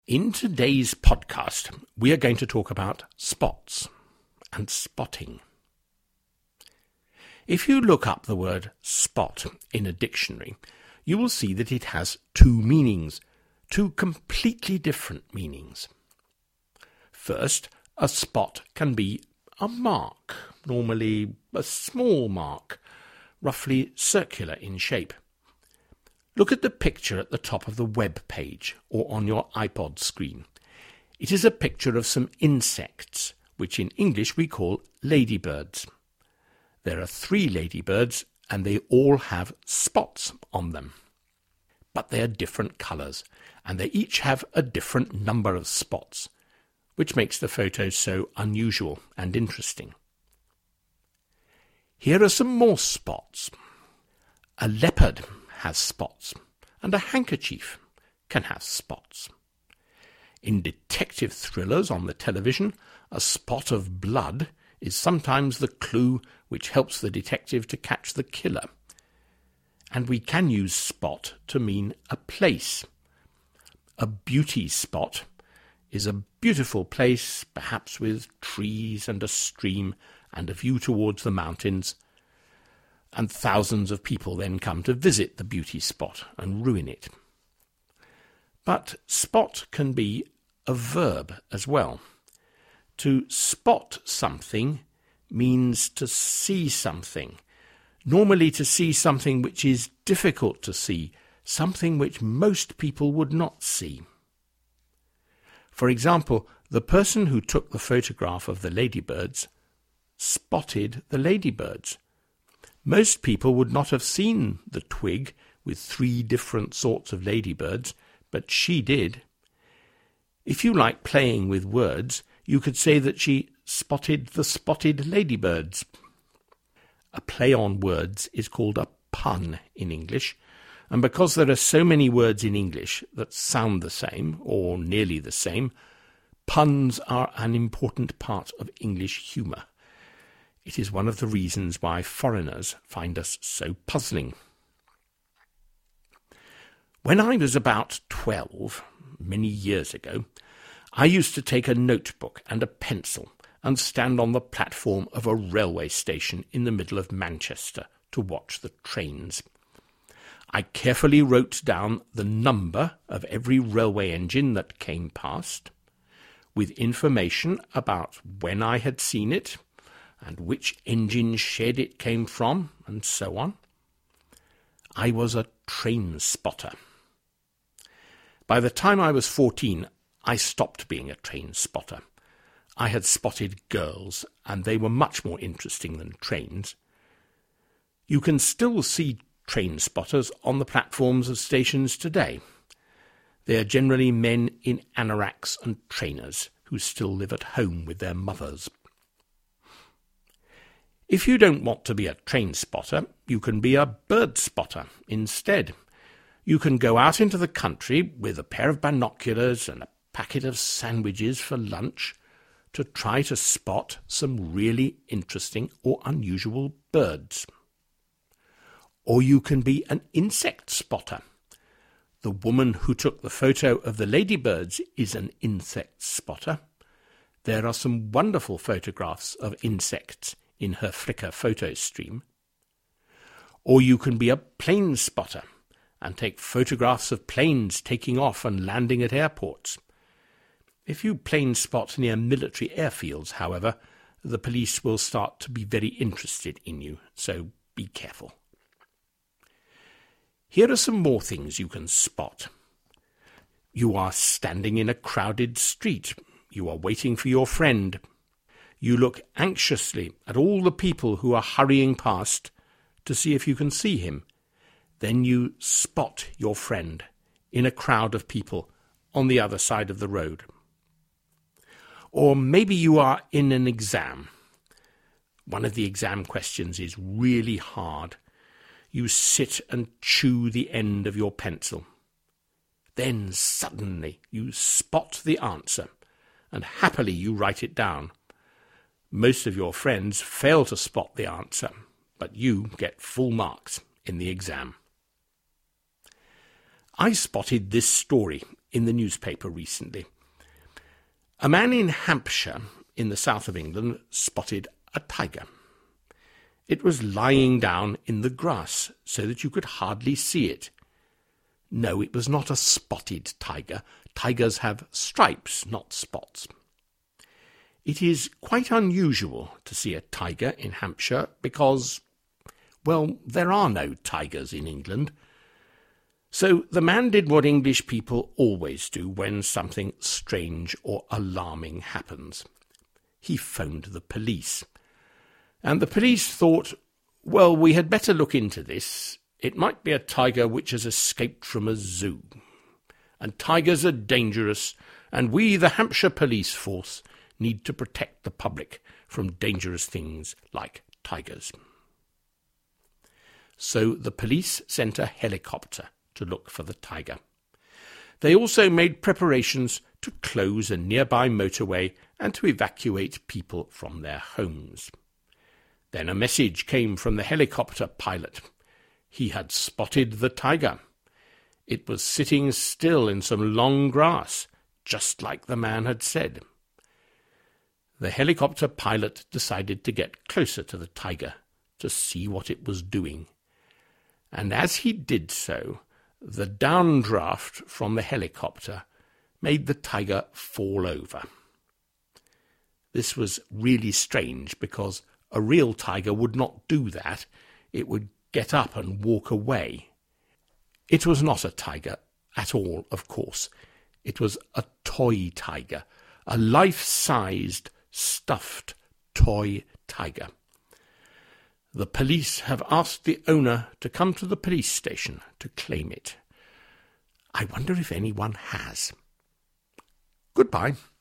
In today's podcast, we are going to talk about spots and spotting. If you look up the word spot in a dictionary, you will see that it has two meanings, two completely different meanings. First, a spot can be a mark, normally a small mark, roughly circular in shape. Look at the picture at the top of the web page or on your iPod screen. It is a picture of some insects, which in English we call ladybirds. There are 3 ladybirds and they all have spots on them. But they are different colours and they each have a different number of spots, which makes the photos so unusual and interesting. Here are some more spots. A leopard has spots, and a handkerchief can have spots. In detective thrillers on the television, a spot of blood is sometimes the clue which helps the detective to catch the killer. And we can use spot to mean a place. A beauty spot is a beautiful place, perhaps with trees and a stream and a view towards the mountains, and thousands of people then come to visit the beauty spot and ruin it. But spot can be a verb as well. To spot something means to see something, normally to see something which is difficult to see, something which most people would not see. For example, the person who took the photograph of the ladybirds spotted the ladybirds. Most people would not have seen the twig with 3 different sorts of ladybirds, but she did. If you like playing with words, you could say that she spotted the spotted ladybirds. A play on words is called a pun in English, and because there are so many words in English that sound the same, or nearly the same, puns are an important part of English humour. It is one of the reasons why foreigners find us so puzzling. When I was about 12, many years ago, I used to take a notebook and a pencil and stand on the platform of a railway station in the middle of Manchester to watch the trains. I carefully wrote down the number of every railway engine that came past, with information about when I had seen it, and which engine shed it came from, and so on. I was a train spotter. By the time I was 14, I stopped being a train spotter. I had spotted girls, and they were much more interesting than trains. You can still see train spotters on the platforms of stations today. They are generally men in anoraks and trainers who still live at home with their mothers. If you don't want to be a train spotter, you can be a bird spotter instead. You can go out into the country with a pair of binoculars and a packet of sandwiches for lunch to try to spot some really interesting or unusual birds. Or you can be an insect spotter. The woman who took the photo of the ladybirds is an insect spotter. There are some wonderful photographs of insects in her Flickr photo stream. Or you can be a plane spotter and take photographs of planes taking off and landing at airports. If you plane spot near military airfields, however, the police will start to be very interested in you, so be careful. Here are some more things you can spot. You are standing in a crowded street. You are waiting for your friend. You look anxiously at all the people who are hurrying past to see if you can see him. Then you spot your friend in a crowd of people on the other side of the road. Or maybe you are in an exam. One of the exam questions is really hard. You sit and chew the end of your pencil. Then suddenly you spot the answer, and happily you write it down. Most of your friends fail to spot the answer, but you get full marks in the exam. I spotted this story in the newspaper recently. A man in Hampshire, in the south of England, spotted a tiger. It was lying down in the grass so that you could hardly see it. No, it was not a spotted tiger. Tigers have stripes, not spots. It is quite unusual to see a tiger in Hampshire because, well, there are no tigers in England. So the man did what English people always do when something strange or alarming happens. He phoned the police. And the police thought, well, we had better look into this. It might be a tiger which has escaped from a zoo. And tigers are dangerous, and we, the Hampshire Police Force, need to protect the public from dangerous things like tigers. So the police sent a helicopter to look for the tiger. They also made preparations to close a nearby motorway and to evacuate people from their homes. Then a message came from the helicopter pilot. He had spotted the tiger. It was sitting still in some long grass, just like the man had said. The helicopter pilot decided to get closer to the tiger to see what it was doing. And as he did so, the downdraft from the helicopter made the tiger fall over. This was really strange because a real tiger would not do that. It would get up and walk away. It was not a tiger at all, of course. It was a toy tiger, a life-sized, stuffed toy tiger. The police have asked the owner to come to the police station to claim it. I wonder if anyone has. Goodbye.